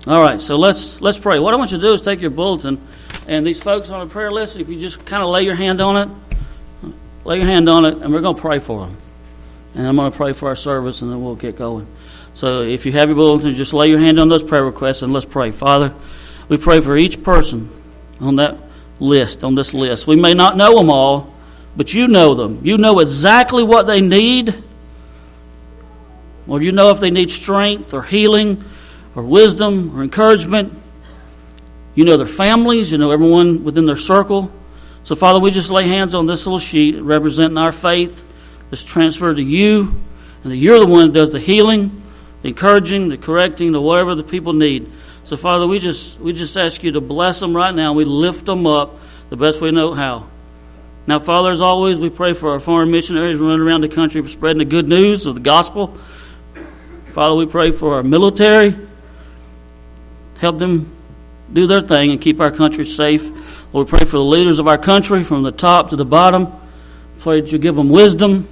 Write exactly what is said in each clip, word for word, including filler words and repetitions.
All right, so let's let's pray. What I want you to do is take your bulletin, and these folks on the prayer list, if you just kind of lay your hand on it, lay your hand on it, and we're going to pray for them. And I'm going to pray for our service, and then we'll get going. So if you have your bulletin, just lay your hand on those prayer requests, and let's pray. Father, we pray for each person on that list, on this list. We may not know them all, but you know them. You know exactly what they need. Or you know if they need strength or healing or wisdom or encouragement. You know their families. You know everyone within their circle. So, Father, we just lay hands on this little sheet representing our faith. It's transferred to you, and that you're the one that does the healing, the encouraging, the correcting, the whatever the people need. So, Father, we just we just ask you to bless them right now. We lift them up the best we know how. Now, Father, as always, we pray for our foreign missionaries running around the country spreading the good news of the gospel. Father, we pray for our military. Help them do their thing and keep our country safe. Lord, we pray for the leaders of our country from the top to the bottom. Pray that you give them wisdom,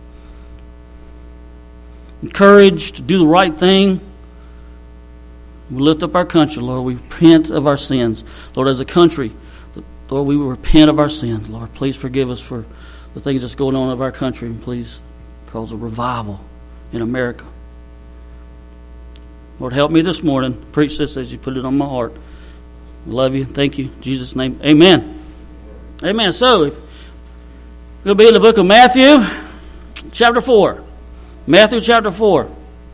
courage to do the right thing. We lift up our country, Lord. We repent of our sins. Lord, as a country, Lord, we repent of our sins. Lord, please forgive us for the things that's going on in our country, and please cause a revival in America. Lord, help me this morning. Preach this as you put it on my heart. I love you. Thank you. In Jesus' name, amen. Amen. So, if we're going to be in the book of Matthew, chapter four. Matthew chapter four.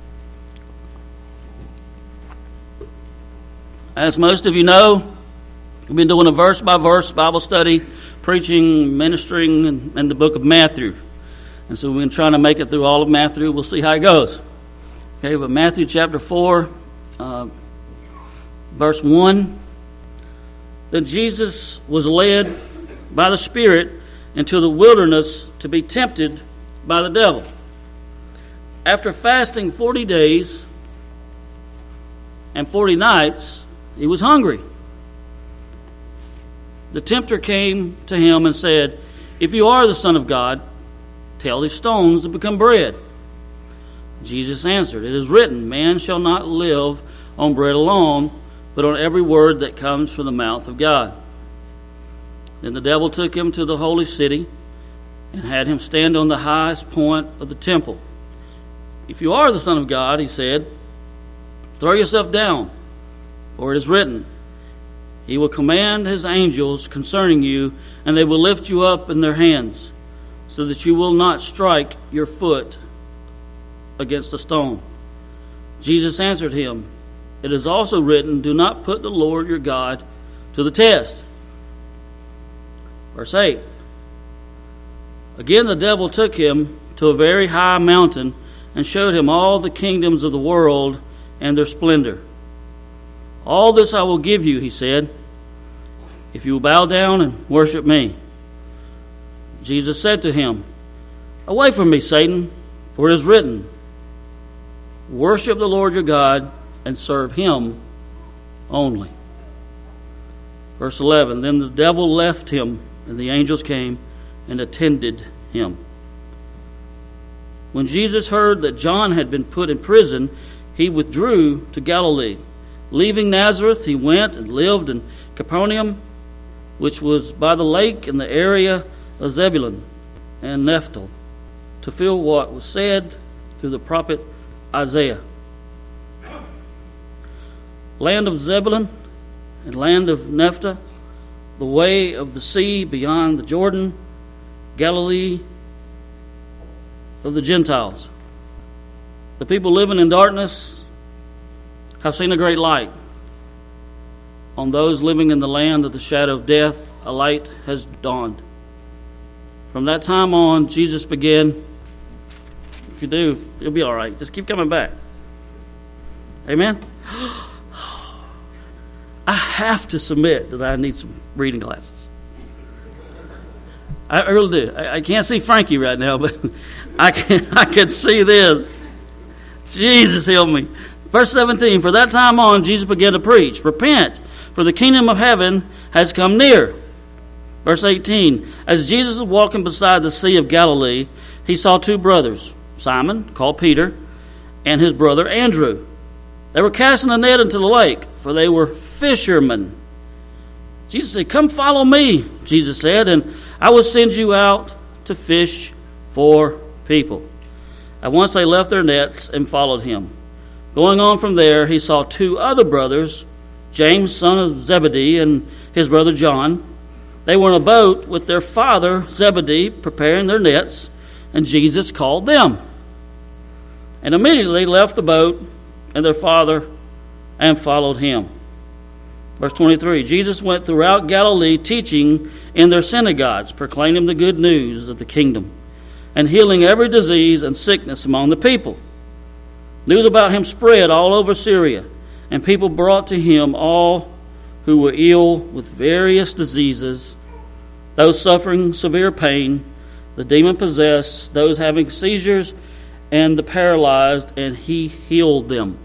As most of you know, we've been doing a verse-by-verse Bible study, preaching, ministering in, in the book of Matthew. And so we've been trying to make it through all of Matthew. We'll see how it goes. Okay, but Matthew chapter four, uh, verse one. Then Jesus was led by the Spirit into the wilderness to be tempted by the devil. After fasting forty days and forty nights, he was hungry. The tempter came to him and said, "If you are the Son of God, tell these stones to become bread." Jesus answered, "It is written, man shall not live on bread alone, but on every word that comes from the mouth of God." Then the devil took him to the holy city and had him stand on the highest point of the temple. "If you are the Son of God," he said, "throw yourself down, for it is written, he will command his angels concerning you, and they will lift you up in their hands, so that you will not strike your foot against a stone." Jesus answered him, "It is also written, do not put the Lord your God to the test." Verse eight. Again the devil took him to a very high mountain and showed him all the kingdoms of the world and their splendor. "All this I will give you," he said, "if you will bow down and worship me." Jesus said to him, "Away from me, Satan, for it is written, worship the Lord your God and serve him only." Verse eleven. Then the devil left him, and the angels came and attended him. When Jesus heard that John had been put in prison, he withdrew to Galilee. Leaving Nazareth, he went and lived in Capernaum, which was by the lake in the area of Zebulun and Naphtali, to fulfill what was said through the prophet Isaiah. Land of Zebulun and land of Naphtali, the way of the sea beyond the Jordan, Galilee of the Gentiles. The people living in darkness have seen a great light. On those living in the land of the shadow of death, a light has dawned. From that time on, Jesus began. If you do, it'll be all right. Just keep coming back. Amen? I have to submit that I need some reading glasses. I really do. I, I can't see Frankie right now, but I can, I can see this. Jesus, help me. Verse seventeen, for that time on, Jesus began to preach, repent, for the kingdom of heaven has come near. Verse eighteen, as Jesus was walking beside the Sea of Galilee, he saw two brothers, Simon, called Peter, and his brother Andrew, They were casting a net into the lake, for they were fishermen. Jesus said, "Come follow me," Jesus said, "and I will send you out to fish for people." At once they left their nets and followed him. Going on from there, he saw two other brothers, James, son of Zebedee, and his brother John. They were in a boat with their father Zebedee, preparing their nets, and Jesus called them. And immediately left the boat and their father and followed him. Verse twenty-three, Jesus went throughout Galilee, teaching in their synagogues, proclaiming the good news of the kingdom, and healing every disease and sickness among the people. News about him spread all over Syria, and people brought to him all who were ill with various diseases, those suffering severe pain, the demon-possessed, those having seizures, and the paralyzed, and he healed them.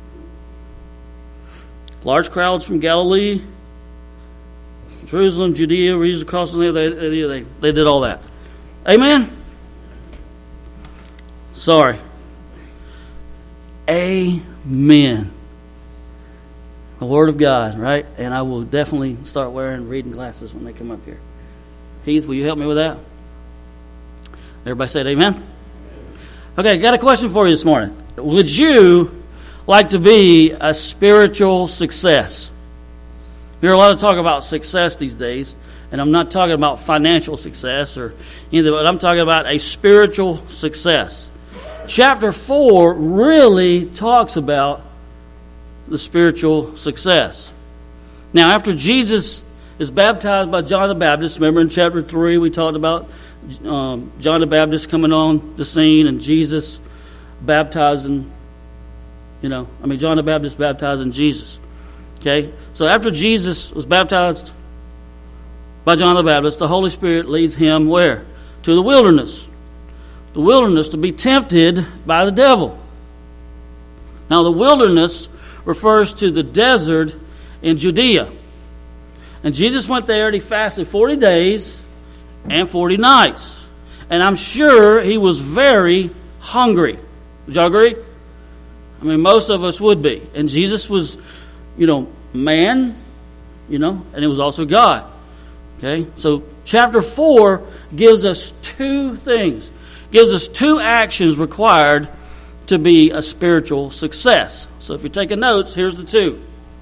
Large crowds from Galilee, Jerusalem, Judea, regions across the they, they, they, they did all that. Amen? Sorry. Amen. The Word of God, right? And I will definitely start wearing reading glasses when they come up here. Heath, will you help me with that? Everybody said amen? Okay, got a question for you this morning. Would you like to be a spiritual success? We hear a lot of talk about success these days, and I'm not talking about financial success or either, but I'm talking about a spiritual success. Chapter four really talks about the spiritual success. Now, after Jesus is baptized by John the Baptist, remember in chapter three we talked about um, John the Baptist coming on the scene and Jesus baptizing, you know, I mean John the Baptist baptizing Jesus. Okay, so after Jesus was baptized by John the Baptist, the Holy Spirit leads him where? To the wilderness. The wilderness to be tempted by the devil. Now the wilderness refers to the desert in Judea. And Jesus went there and he fasted forty days and forty nights. And I'm sure he was very hungry. Would y'all agree? I mean, most of us would be. And Jesus was, you know, man, you know, and it was also God. Okay? So chapter four gives us two things. Gives us two actions required to be a spiritual success. So if you're taking notes, here's the two.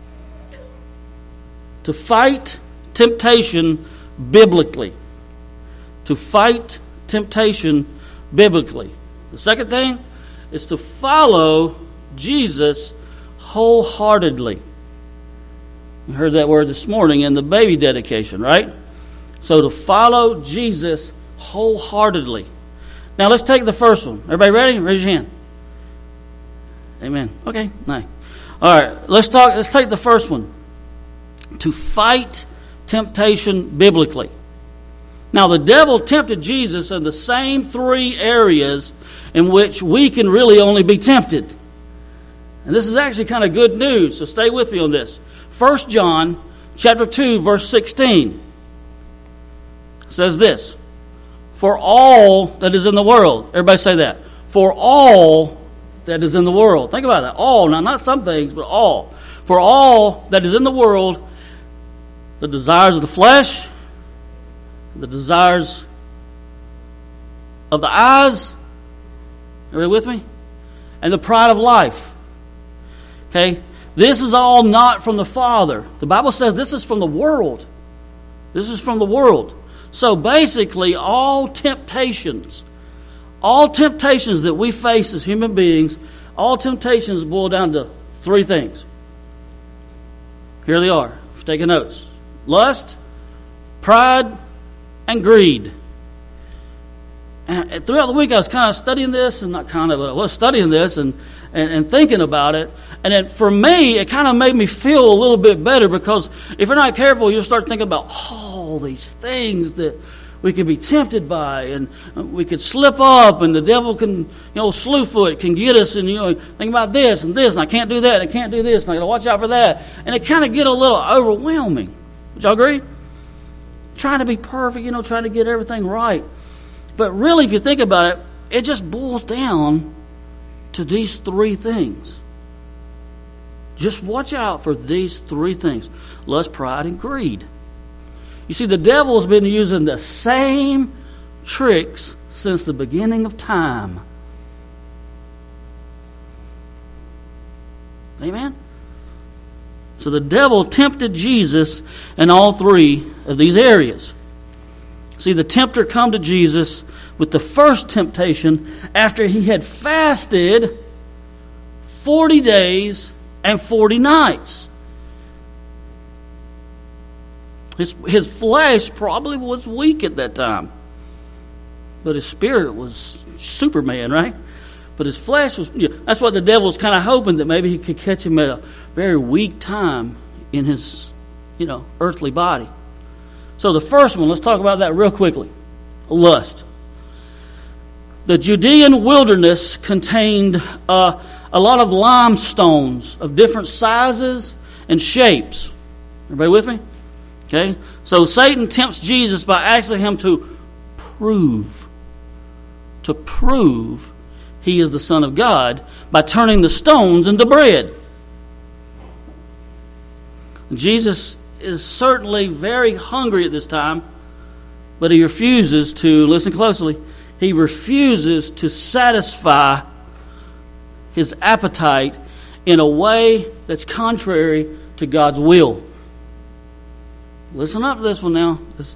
To fight temptation biblically. To fight temptation biblically. The second thing is to follow Jesus wholeheartedly. You heard that word this morning in the baby dedication, right? So to follow Jesus wholeheartedly. Now let's take the first one. Everybody ready? Raise your hand. Amen. Okay, nice. All right, let's talk. Let's take the first one. To fight temptation biblically. Now the devil tempted Jesus in the same three areas in which we can really only be tempted. And this is actually kind of good news, so stay with me on this. First John chapter two, verse sixteen says this. For all that is in the world. Everybody say that. For all that is in the world. Think about that. All. Now, not some things, but all. For all that is in the world, the desires of the flesh, the desires of the eyes. Everybody with me? And the pride of life. Okay? This is all not from the Father. The Bible says this is from the world. This is from the world. So basically, all temptations, all temptations that we face as human beings, all temptations boil down to three things. Here they are. If you're taking notes. Lust, pride, and greed. And throughout the week I was kind of studying this, and not kind of, but I was studying this and, and, and thinking about it. And then for me, it kind of made me feel a little bit better, because if you're not careful, you'll start thinking about all these things that we can be tempted by, and we could slip up, and the devil can, you know, slew foot can get us, and, you know, think about this and this, and I can't do that, and I can't do this, and I got to watch out for that. And it kind of get a little overwhelming. Would y'all agree? Trying to be perfect, you know, trying to get everything right. But really, if you think about it, it just boils down to these three things. Just watch out for these three things: lust, pride, and greed. You see, the devil's been using the same tricks since the beginning of time. Amen? So the devil tempted Jesus in all three of these areas. See, the tempter come to Jesus with the first temptation after he had fasted forty days and forty nights. His, his flesh probably was weak at that time. But his spirit was Superman, right? But his flesh was... You know, that's what the devil's kind of hoping, that maybe he could catch him at a very weak time in his, you know, earthly body. So the first one, let's talk about that real quickly. Lust. The Judean wilderness contained uh, a lot of limestones of different sizes and shapes. Everybody with me? Okay? So Satan tempts Jesus by asking him to prove, to prove he is the Son of God by turning the stones into bread. Jesus is certainly very hungry at this time, but he refuses to, listen closely, he refuses to satisfy his appetite in a way that's contrary to God's will. Listen up to this one now. It's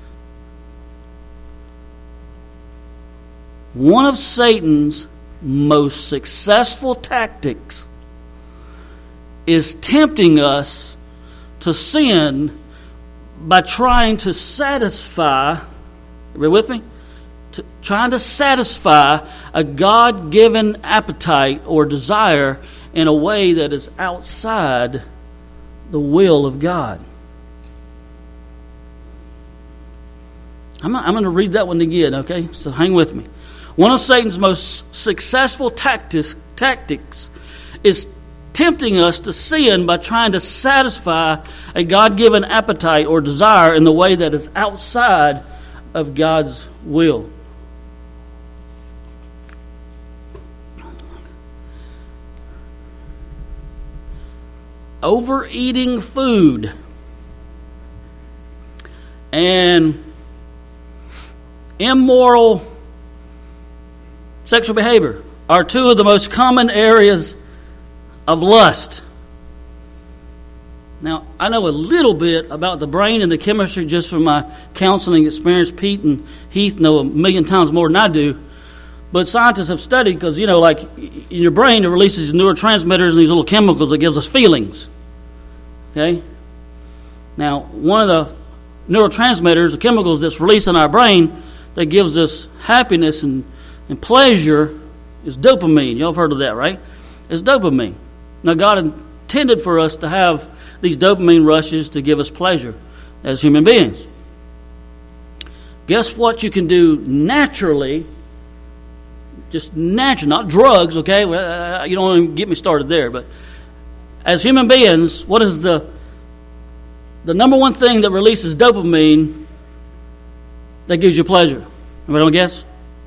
one of Satan's most successful tactics is tempting us to sin by trying to satisfy, are you with me? To, trying to satisfy a God-given appetite or desire in a way that is outside the will of God. I'm, I'm going to read that one again, okay? So hang with me. One of Satan's most successful tactics, tactics is tempting us to sin by trying to satisfy a God-given appetite or desire in the way that is outside of God's will. Overeating food and immoral sexual behavior are two of the most common areas of lust. Now, I know a little bit about the brain and the chemistry just from my counseling experience. Pete and Heath know a million times more than I do. But scientists have studied, because, you know, like in your brain, it releases neurotransmitters and these little chemicals that gives us feelings. Okay? Now, one of the neurotransmitters, the chemicals that's released in our brain that gives us happiness and, and pleasure is dopamine. Y'all have heard of that, right? It's dopamine. Now, God intended for us to have these dopamine rushes to give us pleasure as human beings. Guess what you can do naturally? Just natural, not drugs, okay? Well, you don't even get me started there. But as human beings, what is the the number one thing that releases dopamine that gives you pleasure? Anybody want to guess?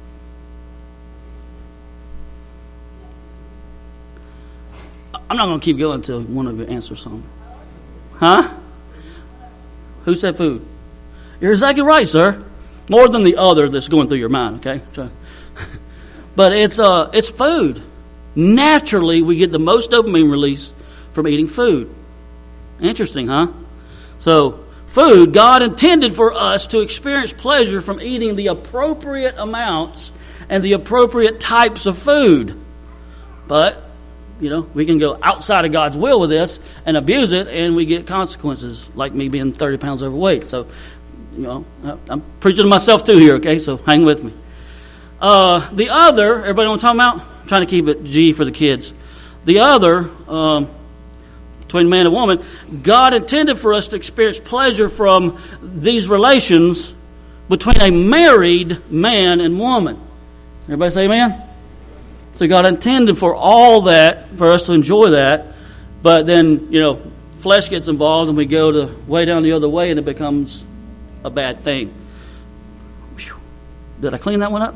I'm not going to keep going until one of you answers something. Huh? Who said food? You're exactly right, sir. More than the other that's going through your mind, okay? But it's uh, it's food. Naturally, we get the most dopamine release from eating food. Interesting, huh? So, food, God intended for us to experience pleasure from eating the appropriate amounts and the appropriate types of food. But, you know, we can go outside of God's will with this and abuse it, and we get consequences, like me being thirty pounds overweight. So, you know, I'm preaching to myself too here, okay? So hang with me. Uh, the other, everybody know what I'm talking about? I'm trying to keep it G for the kids. The other, um, between man and woman, God intended for us to experience pleasure from these relations between a married man and woman. Everybody say amen? So God intended for all that, for us to enjoy that, but then, you know, flesh gets involved and we go to way down the other way and it becomes a bad thing. Whew. Did I clean that one up?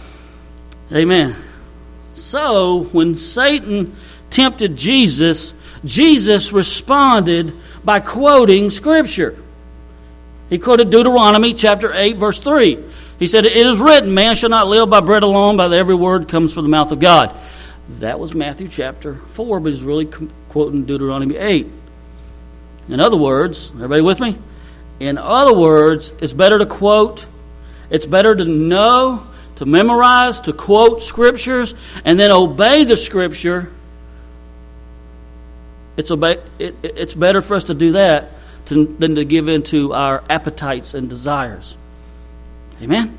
Amen. So, when Satan tempted Jesus Jesus responded by quoting Scripture. He quoted Deuteronomy chapter eight, verse three. He said, "It is written, man shall not live by bread alone, but every word comes from the mouth of God." That was Matthew chapter four, but he's really quoting Deuteronomy eight. In other words, everybody with me? In other words, it's better to quote, it's better to know, to memorize, to quote Scriptures, and then obey the Scripture. It's, obey, it, it's better for us to do that to, than to give in to our appetites and desires. Amen?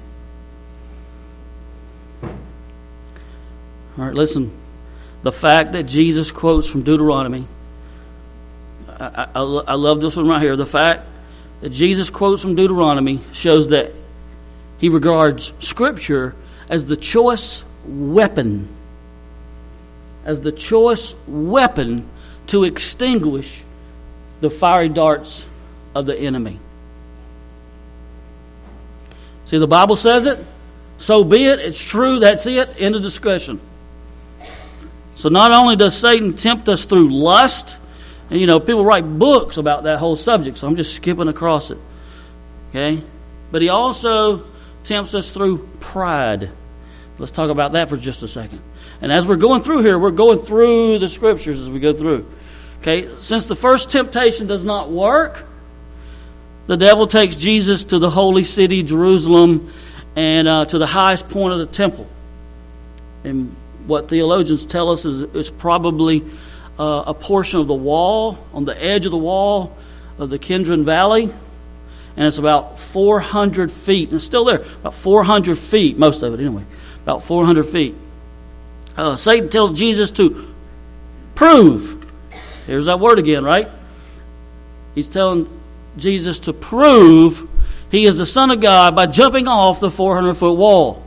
All right, listen. The fact that Jesus quotes from Deuteronomy, I, I, I love this one right here. The fact that Jesus quotes from Deuteronomy shows that he regards Scripture as the choice weapon, as the choice weapon to extinguish the fiery darts of the enemy. See, the Bible says it, so be it, it's true, that's it, end of discussion. So not only does Satan tempt us through lust, and you know, people write books about that whole subject, so I'm just skipping across it. Okay? But he also tempts us through pride. Let's talk about that for just a second. And as we're going through here, we're going through the Scriptures as we go through. Okay? Since the first temptation does not work, the devil takes Jesus to the holy city, Jerusalem, and uh, to the highest point of the temple. And what theologians tell us is it's probably uh, a portion of the wall, on the edge of the wall of the Kidron Valley. And it's about four hundred feet. And it's still there. About four hundred feet, most of it anyway. About four hundred feet. Uh, Satan tells Jesus to prove. Here's that word again, right? He's telling Jesus to prove he is the Son of God by jumping off the four hundred foot wall.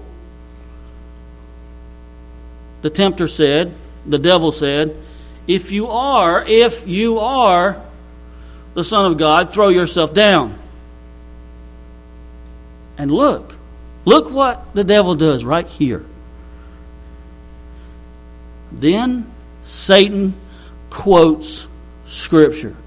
The tempter said, the devil said, if you are, if you are the Son of God, throw yourself down. And look, look what the devil does right here. Then Satan quotes Scripture.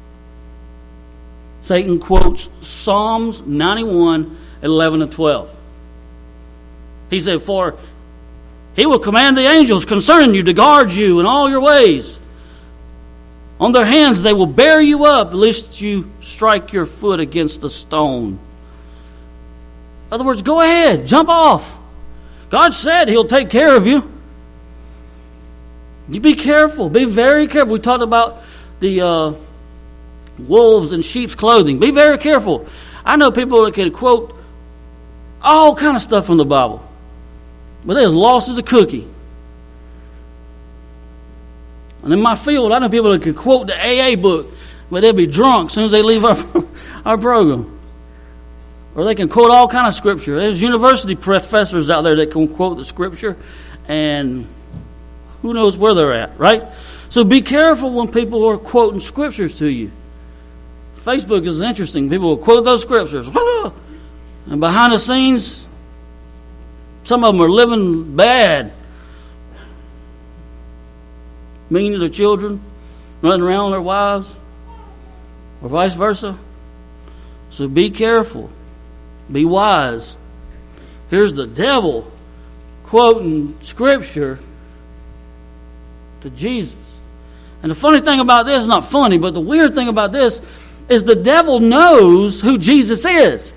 Satan quotes Psalms ninety-one, eleven and twelve. He said, for he will command the angels concerning you to guard you in all your ways. On their hands they will bear you up, lest you strike your foot against a stone. In other words, go ahead, jump off. God said He'll take care of you. You be careful, be very careful. We talked about the uh, wolves in sheep's clothing. Be very careful. I know people that can quote all kind of stuff from the Bible, but they're as lost as a cookie. And in my field, I know people that can quote the A A book, but they'll be drunk as soon as they leave our, our program. Or they can quote all kind of Scripture. There's university professors out there that can quote the Scripture, and who knows where they're at, right? So be careful when people are quoting Scriptures to you. Facebook is interesting. People will quote those Scriptures. And behind the scenes, some of them are living bad. Mean to their children, running around with their wives, or vice versa. So be careful. Be wise. Here's the devil quoting Scripture to Jesus. And the funny thing about this, not funny, but the weird thing about this is the devil knows who Jesus is.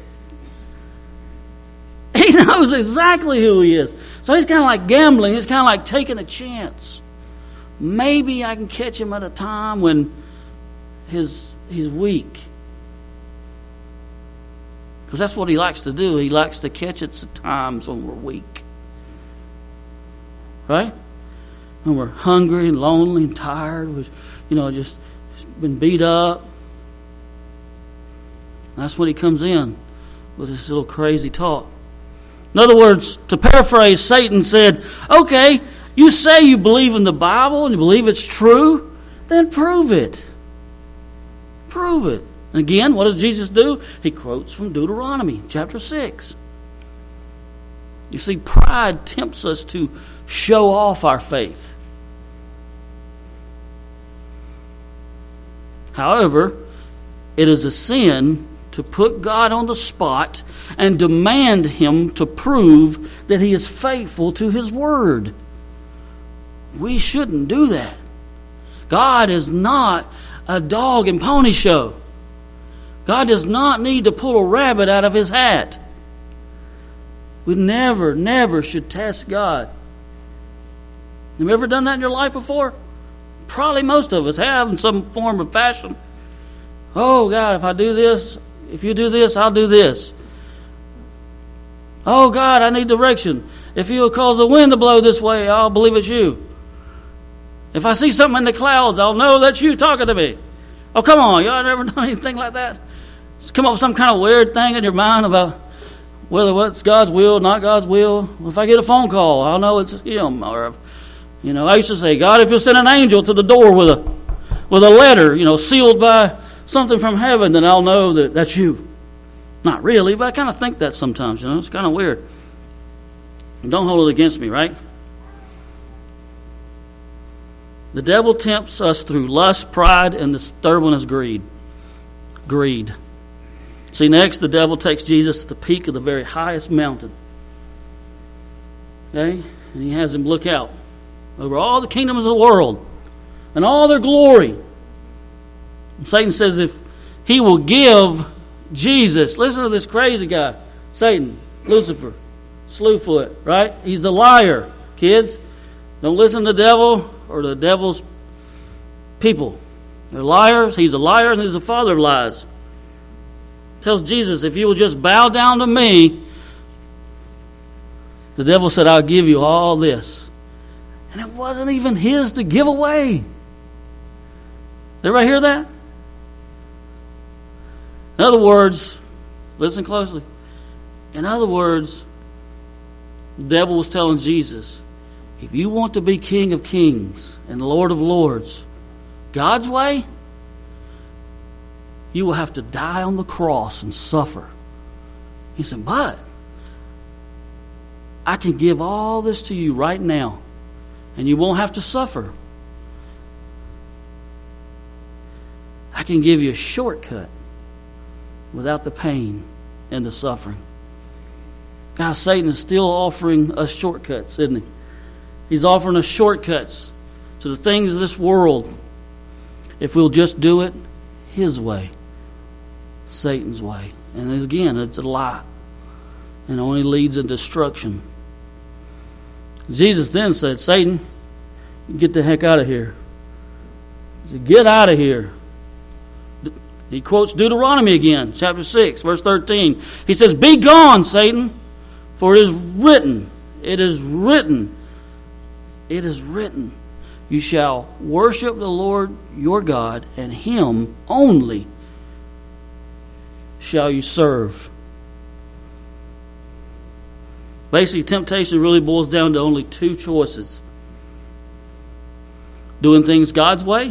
He knows exactly who He is. So he's kind of like gambling. He's kind of like taking a chance. Maybe I can catch him at a time when his he's weak. Because that's what he likes to do. He likes to catch us at times when we're weak. Right? When we're hungry and lonely and tired. We've, you know, just been beat up. That's when he comes in with this little crazy talk. In other words, to paraphrase, Satan said, okay, you say you believe in the Bible and you believe it's true, then prove it. Prove it. And again, what does Jesus do? He quotes from Deuteronomy chapter six. You see, pride tempts us to show off our faith. However, it is a sin to put God on the spot and demand Him to prove that He is faithful to His word. We shouldn't do that. God is not a dog and pony show. God does not need to pull a rabbit out of His hat. We never, never should test God. Have you ever done that in your life before? Probably most of us have in some form or fashion. Oh, God, if I do this, if you do this, I'll do this. Oh, God, I need direction. If you'll cause the wind to blow this way, I'll believe it's you. If I see something in the clouds, I'll know that's you talking to me. Oh, come on. Y'all never done anything like that? Just come up with some kind of weird thing in your mind about whether what's God's will, not God's will. If I get a phone call, I'll know it's Him. Or, you know, I used to say, God, if you'll send an angel to the door with a with a letter, you know, sealed by something from heaven, then I'll know that that's you. Not really, but I kind of think that sometimes, you know. It's kind of weird. Don't hold it against me, right? The devil tempts us through lust, pride, and the third one is greed. Greed. See, next, the devil takes Jesus to the peak of the very highest mountain. Okay? And he has him look out over all the kingdoms of the world and all their glory. And Satan says if he will give Jesus, listen to this crazy guy, Satan, Lucifer, Slewfoot, right? He's the liar, kids. Don't listen to the devil or the devil's people. They're liars. He's a liar and he's the father of lies. Tells Jesus, if you will just bow down to me, the devil said, I'll give you all this. And it wasn't even his to give away. Did everybody hear that? In other words, listen closely. In other words, the devil was telling Jesus, if you want to be King of Kings and Lord of Lords, God's way, you will have to die on the cross and suffer. He said, but I can give all this to you right now, and you won't have to suffer. I can give you a shortcut without the pain and the suffering. God, Satan is still offering us shortcuts, isn't he? He's offering us shortcuts to the things of this world if we'll just do it his way, Satan's way. And again, it's a lie and only leads to destruction. Jesus then said, Satan, get the heck out of here. He said, get out of here. He quotes Deuteronomy again, chapter six, verse thirteen. He says, be gone, Satan, for it is written, it is written, it is written, you shall worship the Lord your God, and Him only shall you serve. Basically, temptation really boils down to only two choices. Doing things God's way,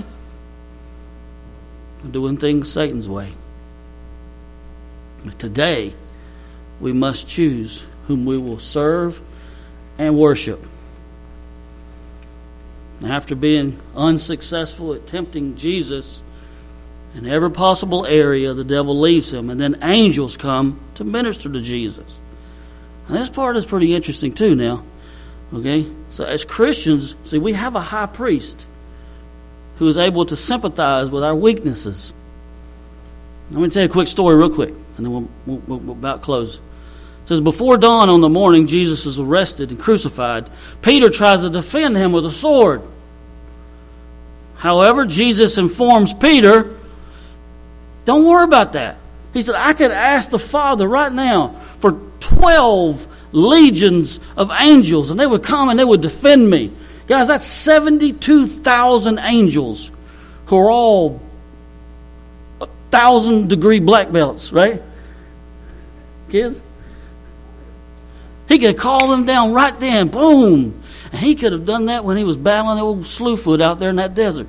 or doing things Satan's way. But today, we must choose whom we will serve and worship. After being unsuccessful at tempting Jesus in every possible area, the devil leaves him, and then angels come to minister to Jesus. And this part is pretty interesting too now. Okay? So as Christians, see, we have a high priest who is able to sympathize with our weaknesses. Let me tell you a quick story real quick, and then we'll, we'll, we'll about close. It says, before dawn on the morning Jesus is arrested and crucified, Peter tries to defend him with a sword. However, Jesus informs Peter, don't worry about that. He said, I could ask the Father right now for twelve legions of angels, and they would come and they would defend me. Guys, that's seventy-two thousand angels who are all a thousand degree black belts, right? Kids? He could have called them down right then, boom. And he could have done that when he was battling old Slewfoot out there in that desert.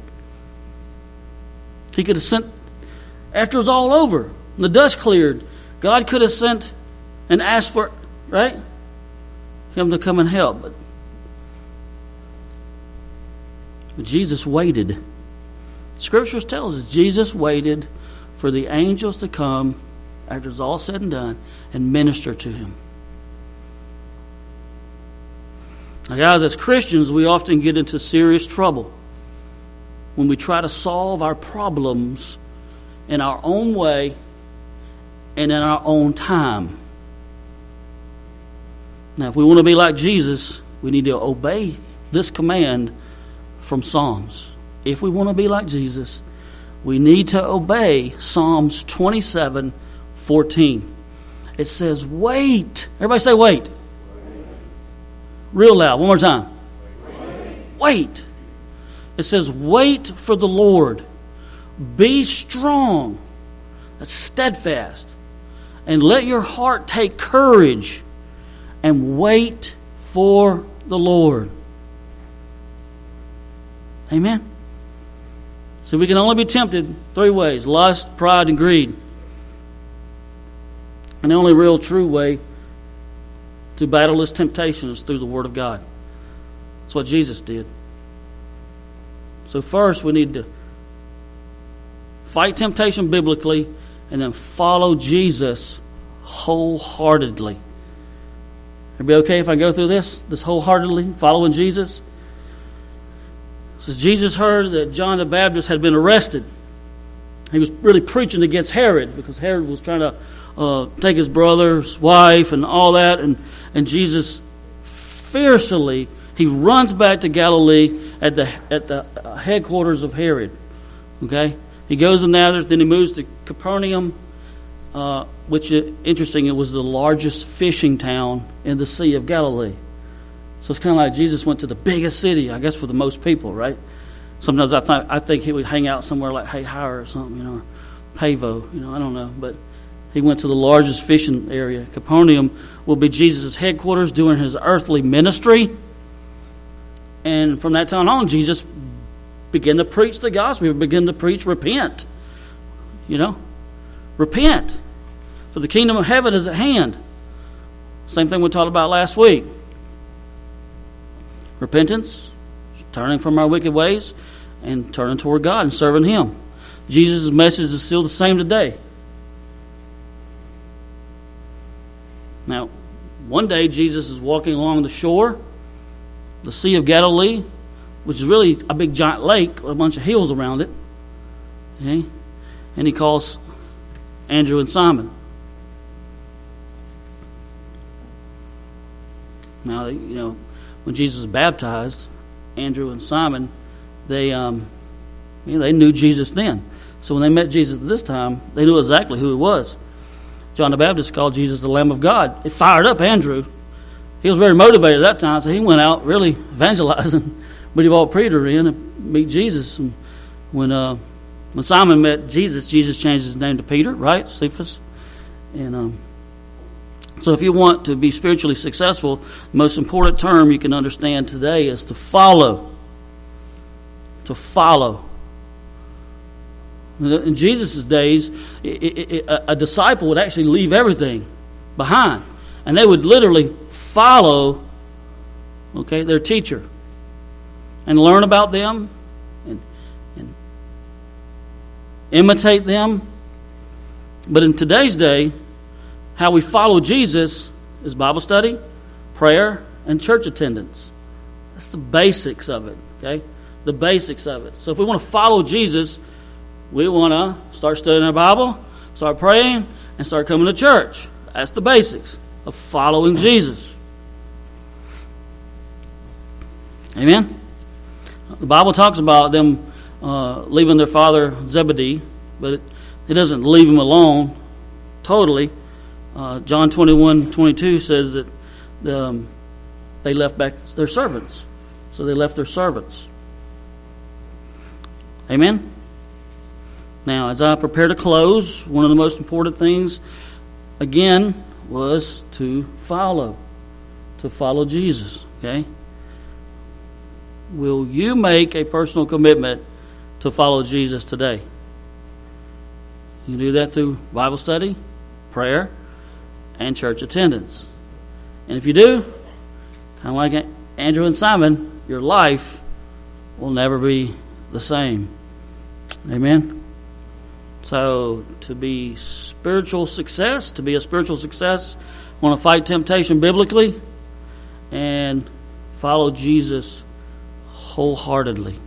He could have sent, after it was all over, and the dust cleared, God could have sent and asked for, right, him to come and help. But, but Jesus waited. Scriptures tells us Jesus waited for the angels to come after it's all said and done and minister to him. Now, guys, as Christians, we often get into serious trouble when we try to solve our problems in our own way and in our own time. Now, if we want to be like Jesus, we need to obey this command from Psalms. If we want to be like Jesus, we need to obey Psalms twenty-seven fourteen. It says, wait. Everybody say wait. Wait. Real loud. One more time. Wait. Wait. It says, wait for the Lord. Be strong. That's steadfast. And let your heart take courage. And wait for the Lord. Amen. So we can only be tempted three ways: lust, pride, and greed. And the only real true way to battle this temptation is through the Word of God. That's what Jesus did. So first we need to fight temptation biblically and then follow Jesus wholeheartedly. It'd be okay if I go through this, this wholeheartedly, following Jesus? So Jesus heard that John the Baptist had been arrested. He was really preaching against Herod because Herod was trying to uh, take his brother's wife and all that. And, and Jesus fiercely, he runs back to Galilee at the at the headquarters of Herod. Okay? He goes to Nazareth, then he moves to Capernaum, uh, which, is interesting, it was the largest fishing town in the Sea of Galilee. So it's kind of like Jesus went to the biggest city, I guess, for the most people, right? Sometimes I think I think he would hang out somewhere like Hayhire or something, you know, or Pavo, you know, I don't know. But he went to the largest fishing area. Capernaum will be Jesus' headquarters during his earthly ministry. And from that time on, Jesus began to preach the gospel. He began to preach, repent. You know, repent. For the kingdom of heaven is at hand. Same thing we talked about last week. Repentance, turning from our wicked ways, and turning toward God and serving Him. Jesus' message is still the same today. Now, one day Jesus is walking along the shore, the Sea of Galilee, which is really a big giant lake with a bunch of hills around it. Okay? And he calls Andrew and Simon. Now, you know, when Jesus was baptized, Andrew and Simon, they um, you know, they knew Jesus then. So when they met Jesus this time, they knew exactly who he was. John the Baptist called Jesus the Lamb of God. It fired up Andrew. He was very motivated at that time, so he went out really evangelizing. But he brought Peter in and meet Jesus. And when uh, when Simon met Jesus, Jesus changed his name to Peter, right? Cephas. And um, so if you want to be spiritually successful, the most important term you can understand today is to follow. To follow. In Jesus' days, a disciple would actually leave everything behind. And they would literally follow, okay, their teacher. And learn about them. And, and imitate them. But in today's day, how we follow Jesus is Bible study, prayer, and church attendance. That's the basics of it, okay? The basics of it. So if we want to follow Jesus, we want to start studying our Bible, start praying, and start coming to church. That's the basics of following Jesus. Amen? The Bible talks about them uh, leaving their father Zebedee, but it, it doesn't leave him alone totally. Uh, John twenty-one twenty-two says that the, um, they left back their servants. So they left their servants. Amen? Now, as I prepare to close, one of the most important things, again, was to follow. To follow Jesus. Okay? Will you make a personal commitment to follow Jesus today? You can do that through Bible study, prayer, and church attendance. And if you do, kind of like Andrew and Simon, your life will never be the same. Amen. So to be spiritual success, to be a spiritual success, want to fight temptation biblically and follow Jesus wholeheartedly.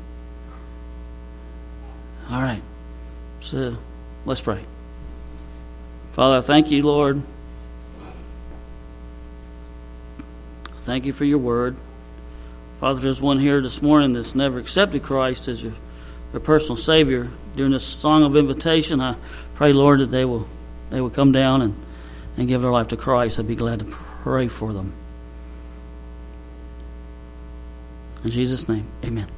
All right. So let's pray. Father, I thank you, Lord. Thank you for your word. Father, there's one here this morning that's never accepted Christ as your, your personal Savior. During this song of invitation, I pray, Lord, that they will they will come down and, and give their life to Christ. I'd be glad to pray for them. In Jesus' name, amen.